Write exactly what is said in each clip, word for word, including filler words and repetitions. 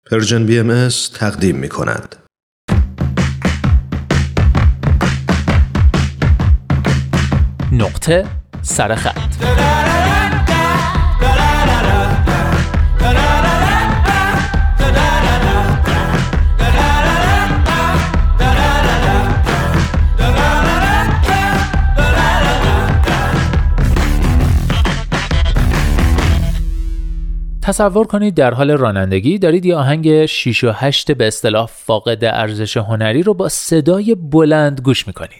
پرژن بی ام اس تقدیم می کند. نقطه سرخط. تصور کنید در حال رانندگی دارید یه آهنگ شیش و هشت به اصطلاح فاقد ارزش هنری رو با صدای بلند گوش میکنید.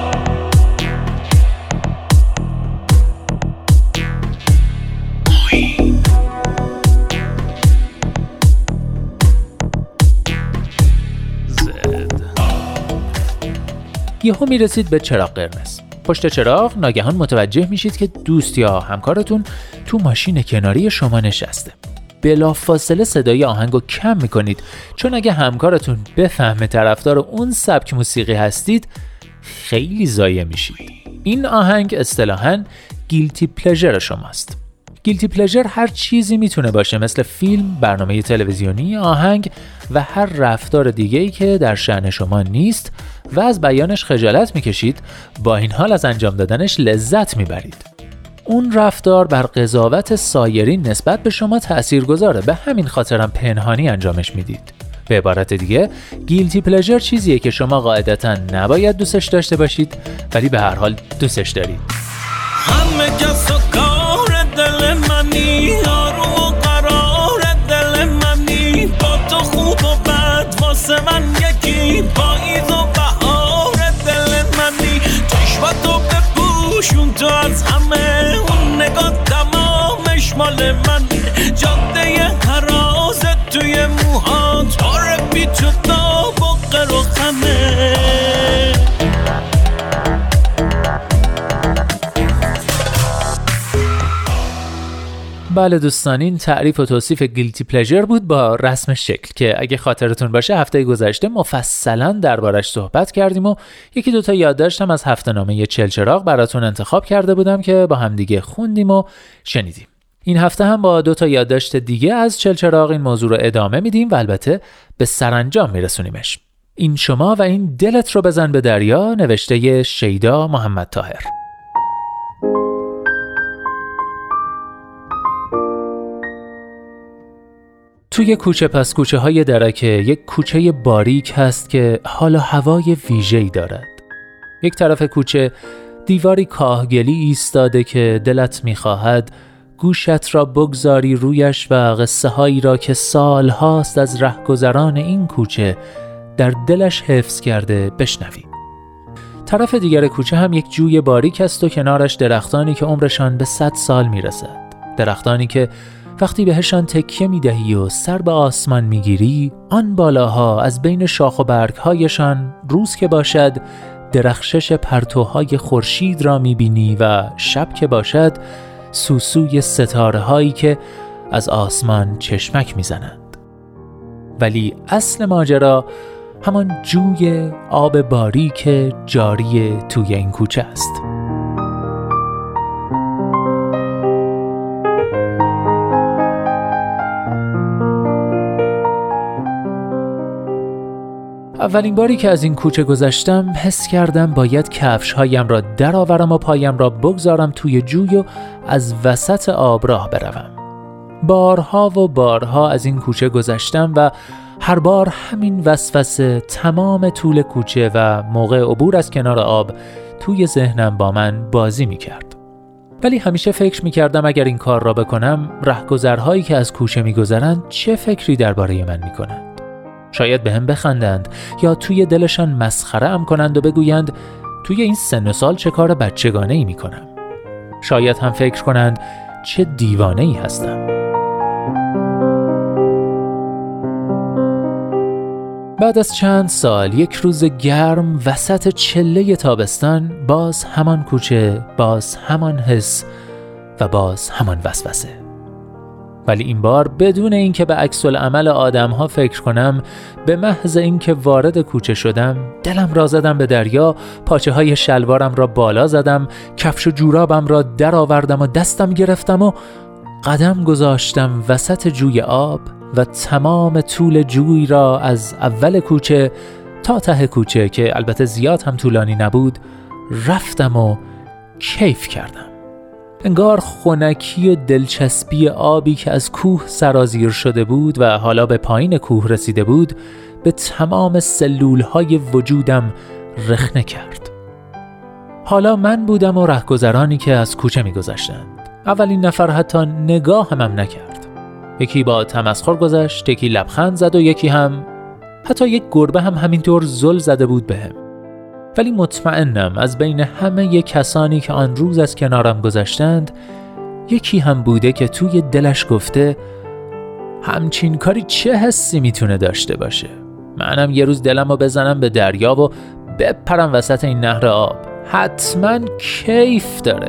یهو میرسید به چراغ قرمز. پشت چراغ ناگهان متوجه میشید که دوست یا همکارتون تو ماشین کناری شما نشسته. بلافاصله صدای آهنگو کم میکنید، چون اگه همکارتون بفهمه طرفدار اون سبک موسیقی هستید خیلی ضایع میشید. این آهنگ اصطلاحاً گیلتی پلژر شماست. گیلتی پلژر هر چیزی میتونه باشه، مثل فیلم، برنامه تلویزیونی، آهنگ و هر رفتار دیگه‌ای که در شأن شما نیست و از بیانش خجالت میکشید، با این حال از انجام دادنش لذت میبرید. اون رفتار بر قضاوت سایرین نسبت به شما تأثیرگذاره، به همین خاطرم پنهانی انجامش میدید. به عبارت دیگه، گیلتی پلژر چیزیه که شما قاعدتاً نباید دوستش داشته باشید، ولی به هر حال دوستش دارید. همه کس و کار دل منی، آروم و قرار دل منی، با تو خوب و بد واسه من یکی، پاییز و بهار دل منی، چشماتو بپوشون تو از همه، اون نگاه تمامش مال منی، جاده هرازت توی موهات، باره بی تو دا بقر و خمه. بله دوستان، این تعریف و توصیف گیلتی پلژر بود با رسم شکل که اگه خاطرتون باشه هفته گذشته مفصلا دربارش صحبت کردیم و یکی دوتا یادداشت هم از هفته نامه چلچراغ براتون انتخاب کرده بودم که با هم دیگه خوندیم و شنیدیم. این هفته هم با دوتا یادداشت دیگه از چلچراغ این موضوع رو ادامه میدیم و البته به سرانجام میرسونیمش. این شما و این دلت رو بزن به دریا، نوشته شیدا محمد طاهر. توی کوچه پس کوچه های درکه یک کوچه باریک هست که حال و هوای ویژه‌ای دارد. یک طرف کوچه دیواری کاهگلی ایستاده که دلت می‌خواهد گوشت را بگذاری رویش و قصه هایی را که سال هاست از رهگذران این کوچه در دلش حفظ کرده بشنوی. طرف دیگر کوچه هم یک جوی باریک است و کنارش درختانی که عمرشان به صد سال میرسد. درختانی که وقتی بهشان تکیه میدهی و سر به آسمان میگیری، آن بالاها از بین شاخ و برگهایشان روز که باشد درخشش پرتوهای خورشید را میبینی و شب که باشد سوسوی ستاره هایی که از آسمان چشمک میزنند. ولی اصل ماجرا همان جوی آب باریک جاری توی این کوچه است. اولین باری که از این کوچه گذشتم حس کردم باید کفش هایم را درآورم و پایم را بگذارم توی جوی و از وسط آب راه بروم. بارها و بارها از این کوچه گذشتم و هر بار همین وسوسه تمام طول کوچه و موقع عبور از کنار آب توی ذهنم با من بازی می کرد. ولی همیشه فکر می کردم اگر این کار را بکنم، رهگذرهایی که از کوچه می گذرند چه فکری درباره من می کنند؟ شاید به هم بخندند یا توی دلشان مسخره ام کنند و بگویند توی این سن و سال چه کار بچگانه ای می کنم. شاید هم فکر کنند چه دیوانه ای هستم. بعد از چند سال، یک روز گرم وسط چله تابستان، باز همان کوچه، باز همان حس و باز همان وسوسه. ولی این بار بدون اینکه به عکس العمل آدم‌ها فکر کنم، به محض اینکه وارد کوچه شدم، دلم را زدم به دریا، پاچه‌های شلوارم را بالا زدم، کفش و جورابم را در آوردم و دستم گرفتم و قدم گذاشتم وسط جوی آب، و تمام طول جوی را از اول کوچه تا ته کوچه که البته زیاد هم طولانی نبود رفتم و کیف کردم. انگار خنکی و دلچسبی آبی که از کوه سرازیر شده بود و حالا به پایین کوه رسیده بود به تمام سلولهای وجودم رخنه کرد. حالا من بودم و رهگذرانی که از کوچه می گذشتند. اولین نفر حتی نگاه هم, هم نکرد. یکی با تمسخر گذشت، یکی لبخند زد و یکی هم حتی یک گربه هم همینطور زل زده بود بهم. ولی مطمئنم از بین همه کسانی که آن روز از کنارم گذشتند یکی هم بوده که توی دلش گفته همچین کاری چه حسی میتونه داشته باشه؟ منم یه روز دلم رو بزنم به دریا و بپرم وسط این نهر آب. حتما کیف داره.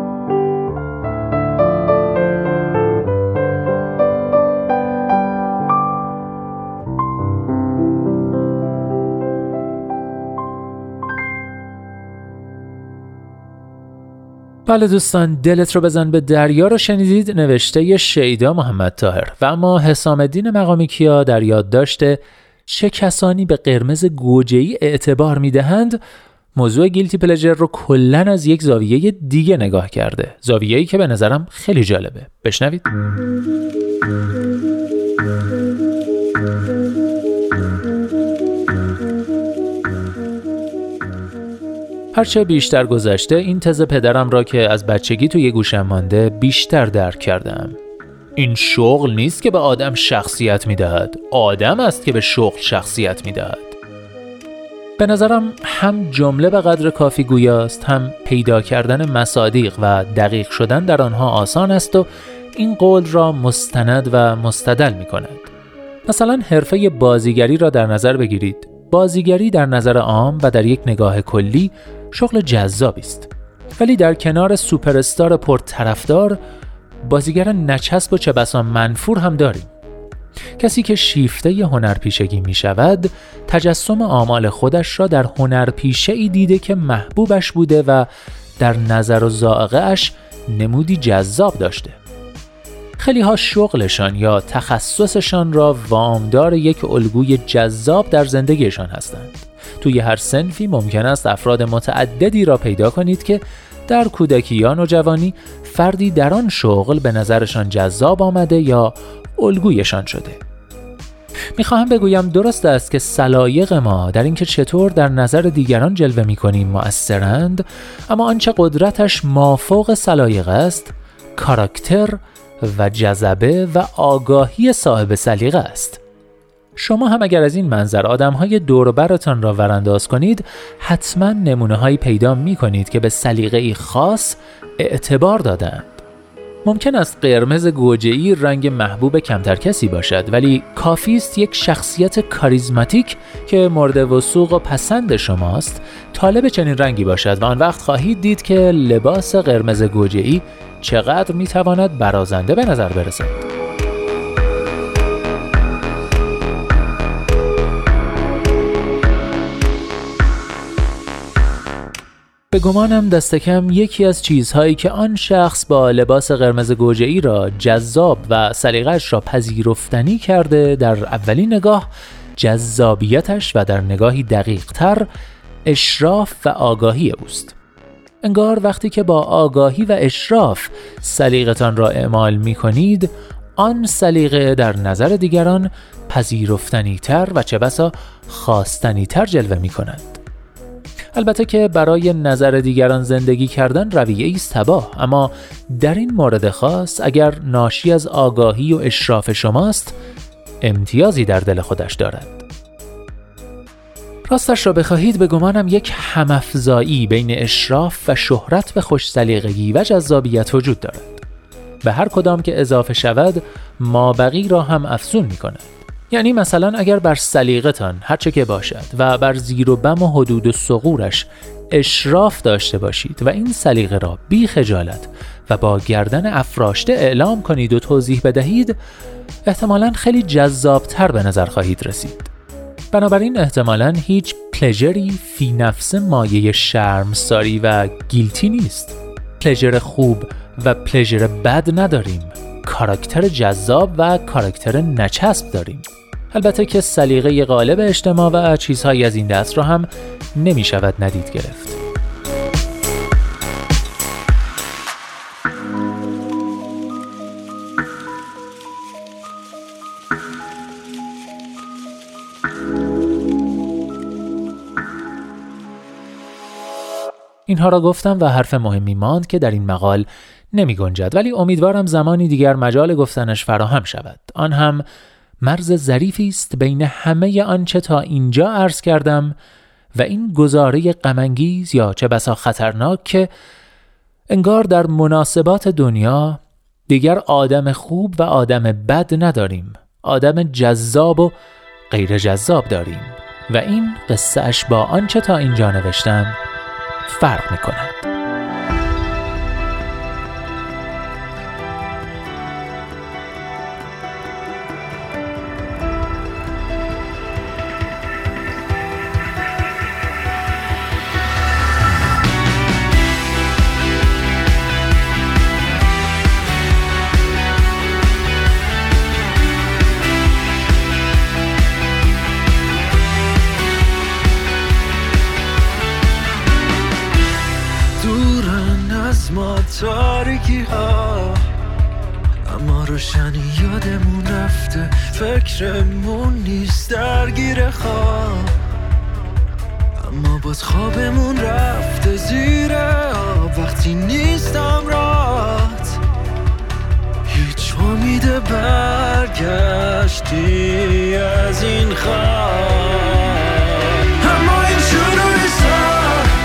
بله دوستان، دلت رو بزن به دریا رو شنیدید، نوشته شیدا محمد طاهر. و اما حسام الدین مقامی کیا در یاد داشته چه کسانی به قرمز گوجه‌ای اعتبار میدهند موضوع گیلتی پلژر رو کلن از یک زاویه دیگه نگاه کرده، زاویه‌ای که به نظرم خیلی جالبه. بشنوید. هرچه بیشتر گذشته این تز پدرم را که از بچگی توی گوشم مانده بیشتر درک کردم. این شغل نیست که به آدم شخصیت میدهد، آدم است که به شغل شخصیت میدهد. به نظرم هم جمله به قدر کافی گویاست، هم پیدا کردن مصادیق و دقیق شدن در آنها آسان است و این قول را مستند و مستدل می کند. مثلا حرفه بازیگری را در نظر بگیرید. بازیگری در نظر عام و در یک نگاه کلی شغل جذابی است، ولی در کنار سوپرستار پرطرفدار بازیگر نچسب و چه بسا منفور هم داریم. کسی که شیفته ی هنرپیشگی می شود تجسم آمال خودش را در هنرپیشه‌ای دیده که محبوبش بوده و در نظر و ذائقه اش نمودی جذاب داشته. خیلی ها شغلشان یا تخصصشان را وامدار یک الگوی جذاب در زندگیشان هستند. توی هر صنفی ممکن است افراد متعددی را پیدا کنید که در کودکی یا نوجوانی فردی در آن شغل به نظرشان جذاب آمده یا الگویشان شده. میخواهم بگویم درست است که سلایق ما در اینکه چطور در نظر دیگران جلوه میکنیم مؤثرند، اما آنچه قدرتش مافوق سلایق است کاراکتر و جذبه و آگاهی صاحب سلیقه است. شما هم اگر از این منظر آدم‌های دور و برتان را ورانداز کنید حتما نمونه‌هایی پیدا می‌کنید که به سلیقه‌ای خاص اعتبار دادند. ممکن است قرمز گوجه‌ای رنگ محبوب کمتر کسی باشد، ولی کافی است یک شخصیت کاریزماتیک که مورد وثوق و پسند شماست طالب چنین رنگی باشد و آن وقت خواهید دید که لباس قرمز گوجه‌ای چقدر میتواند برازنده به نظر برسد. به گمانم دست کم یکی از چیزهایی که آن شخص با لباس قرمز گوجه‌ای را جذاب و سلیقه‌اش را پذیرفتنی کرده در اولین نگاه جذابیتش و در نگاهی دقیق‌تر اشراف و آگاهی اوست. انگار وقتی که با آگاهی و اشراف سلیقتان را اعمال می کنید، آن سلیقه در نظر دیگران پذیرفتنی تر و چه بسا خواستنی تر جلوه می کند. البته که برای نظر دیگران زندگی کردن رویه ایست تباه، اما در این مورد خاص اگر ناشی از آگاهی و اشراف شماست امتیازی در دل خودش دارد. راستش را بخواهید به گمانم یک همافزایی بین اشراف و شهرت به خوش سلیقگی و جذابیت وجود دارد. به هر کدام که اضافه شود مابقی را هم افزون می کند. یعنی مثلا اگر بر سلیقتان هرچه که باشد و بر زیر و بم و حدود و ثغورش اشراف داشته باشید و این سلیقه را بی خجالت و با گردن افراشته اعلام کنید و توضیح بدهید، احتمالاً خیلی جذابتر به نظر خواهید رسید. بنابراین احتمالاً هیچ پلژری فی نفس مایه شرمساری و گیلتی نیست. پلژر خوب و پلژر بد نداریم. کاراکتر جذاب و کاراکتر نچسب داریم. البته که سلیقه غالب اجتماع و چیزهایی از این دست را هم نمی شود ندید گرفت. اینها را گفتم و حرف مهمی ماند که در این مقال نمی گنجد، ولی امیدوارم زمانی دیگر مجال گفتنش فراهم شود. آن هم مرز ظریفی است بین همه آنچه تا اینجا عرض کردم و این گزاره غم‌انگیز یا چه بسا خطرناک که انگار در مناسبات دنیا دیگر آدم خوب و آدم بد نداریم، آدم جذاب و غیر جذاب داریم و این قصه اش با آنچه تا اینجا نوشتم فرق می‌کند. تاریکی ها اما روشنی یادمون رفته، فکرمون نیست درگیر خواب، اما باز خوابمون رفته زیر آب. وقتی نیستم رات هیچ امید برگشتی از این خواب، اما این شروع سال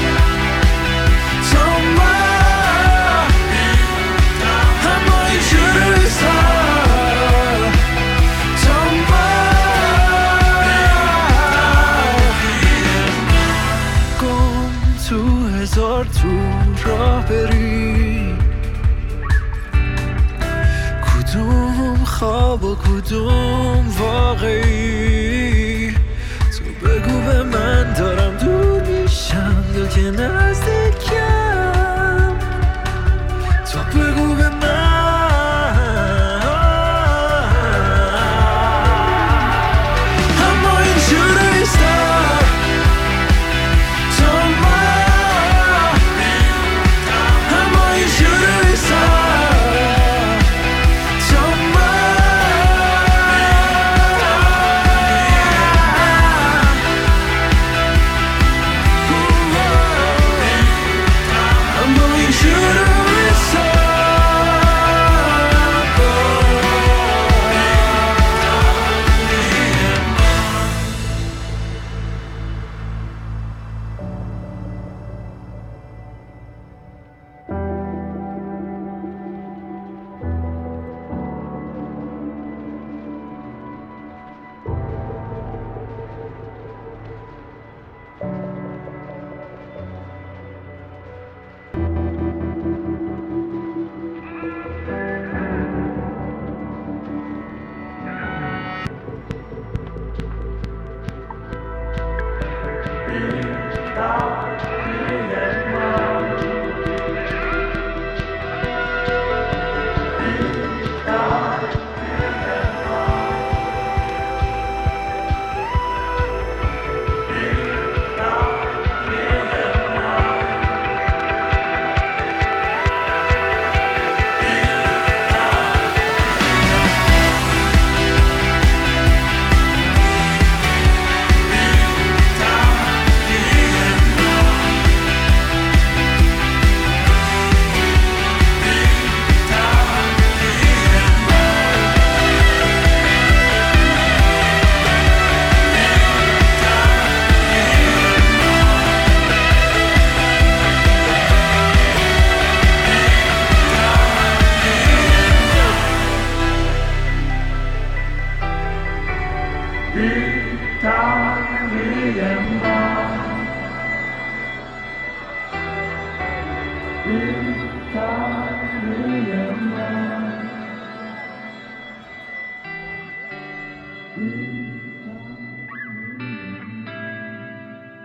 تو راه بری، کدوم خواب و کدوم واقعی؟ تو بگو به من دارم دور میشم یا که نزدیکم، تو بگو به من. اما این جوری استار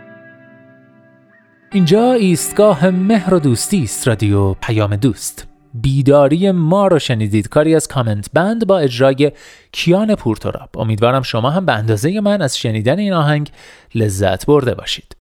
اینجا ایستگاه مهر و دوستی است، رادیو پیام دوست. بیداری ما رو شنیدید، کاری از کامنت بند با اجرای کیان پورتراب. امیدوارم شما هم به اندازه من از شنیدن این آهنگ لذت برده باشید.